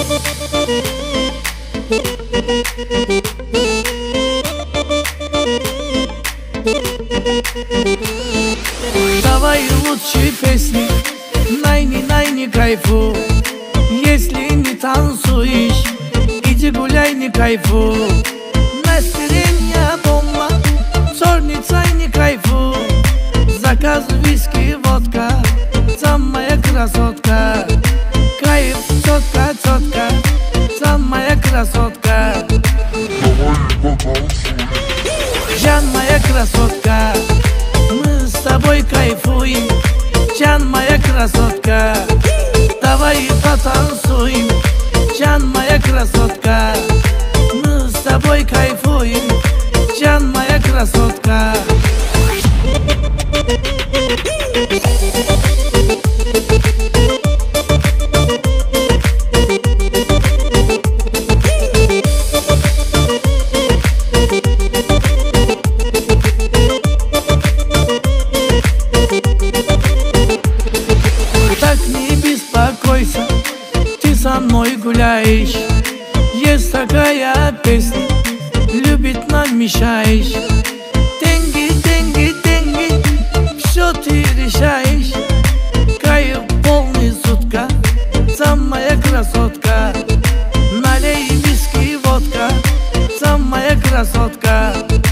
Давай лучше песни, най не кайфу. Если не танцуешь, иди гуляй, не кайфу. Настроение дома, черница, не кайфу. Заказ виски, водка, самая красотка. Кайф, четко, четко, самая красотка. Жан, моя красотка, мы с тобой кайфуем. Жан, моя красотка, давай потанцуем. Жан, моя красотка, мы с тобой кайфуем. Жан, моя красотка. Так не беспокойся, ты со мной гуляешь. Есть такая песня, любить нам мешаешь. Деньги, деньги, деньги, все ты решаешь. Кайф полный сутка, самая красотка. Налей виски, водка, самая красотка.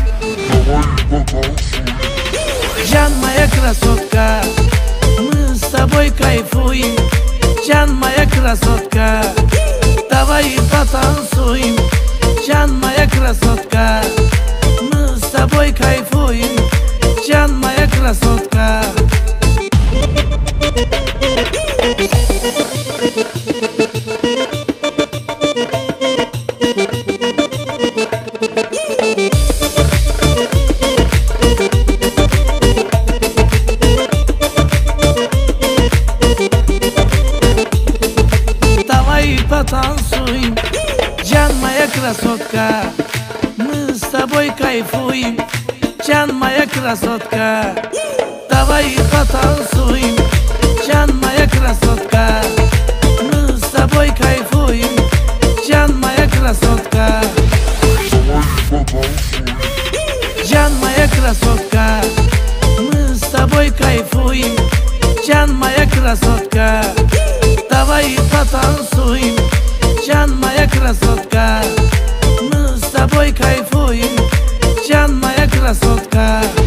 Жан, моя красотка, мы с тобой кайфуем. Жан, моя красотка, давай потанцуем. Жан, моя красотка, мы с тобой кайфуем. Жан, моя красотка. Давай потанцуем. Жан, моя красотка, мы с тобой кайфуем. Жан, моя красотка, давай потанцуем. Жан, моя красотка, мы с тобой кайфуем. Жан, моя красотка. Жан, моя красотка, мы с тобой кайфуем. Жан, моя красотка, давай потанцуем. Жан, моя красотка, мы с тобой кайфуем. Жан, моя красотка.